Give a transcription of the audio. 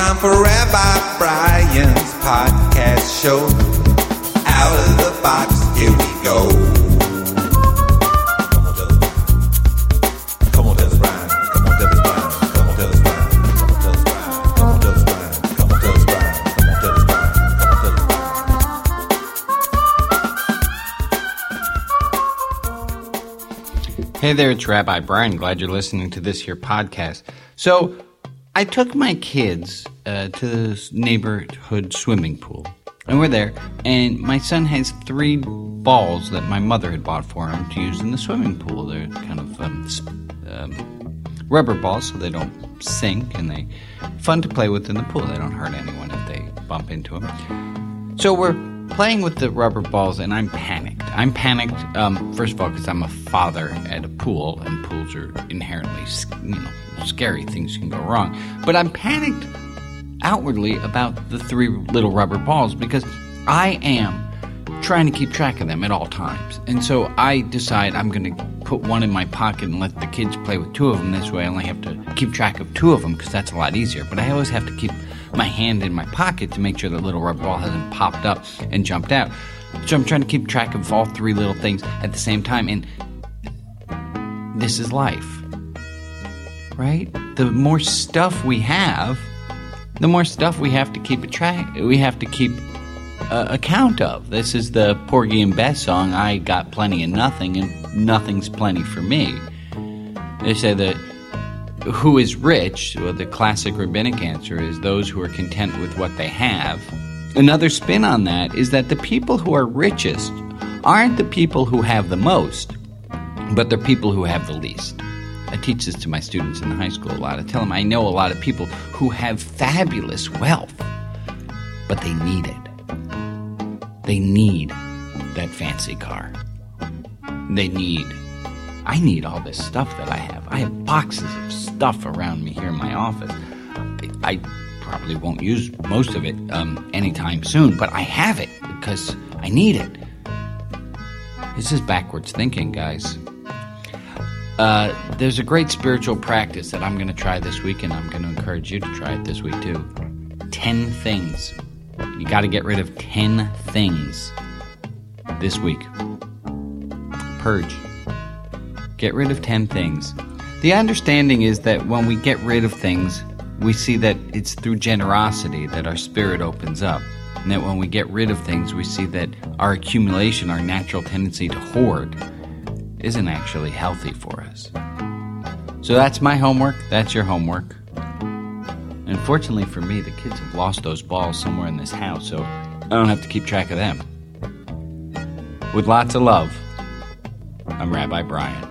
time for Rabbi Brian's podcast show. Out of the box, here we go. Come on, tell us, Brian. Come on, tell us, Brian. Come on, tell us, Brian. Come on, tell us, Brian. Come on, tell us, Brian. Come on, tell us, Brian. Come on, tell us, Brian. Come on, tell us, Brian. Hey there, it's Rabbi Brian. Glad you're listening to this here podcast. So, I took my kids to this neighborhood swimming pool, and we're there, and my son has 3 balls that my mother had bought for him to use in the swimming pool. They're kind of rubber balls, so they don't sink, and they're fun to play with in the pool. They don't hurt anyone if they bump into them. So we're playing with the rubber balls, and I'm panicked. First of all, because I'm a father at a pool, and pools are inherently, scary. Things can go wrong. But I'm panicked outwardly about the 3 little rubber balls because I am trying to keep track of them at all times. And so I decide I'm going to put one in my pocket and let the kids play with 2 of them. This way I only have to keep track of 2 of them because that's a lot easier. But I always have to keep my hand in my pocket to make sure the little rubber ball hasn't popped up and jumped out. So I'm trying to keep track of all 3 little things at the same time. And this is life, right? The more stuff we have, the more stuff we have to keep account of. This is the Porgy and Bess song, I got plenty of nothing, and nothing's plenty for me. They say that who is rich, well, the classic rabbinic answer is those who are content with what they have. Another spin on that is that the people who are richest aren't the people who have the most, but they're people who have the least. I teach this to my students in the high school a lot. I tell them I know a lot of people who have fabulous wealth, but they need it. They need that fancy car. I need all this stuff that I have. I have boxes of stuff around me here in my office. I probably won't use most of it anytime soon, but I have it because I need it. This is backwards thinking, guys. There's a great spiritual practice that I'm going to try this week, and I'm going to encourage you to try it this week too. 10 things. You got to get rid of 10 things this week. Purge. Get rid of 10 things. The understanding is that when we get rid of things, we see that it's through generosity that our spirit opens up. And that when we get rid of things, we see that our accumulation, our natural tendency to hoard, isn't actually healthy for us. So that's my homework. That's your homework. Unfortunately for me, the kids have lost those balls somewhere in this house, so I don't have to keep track of them. With lots of love, I'm Rabbi Brian.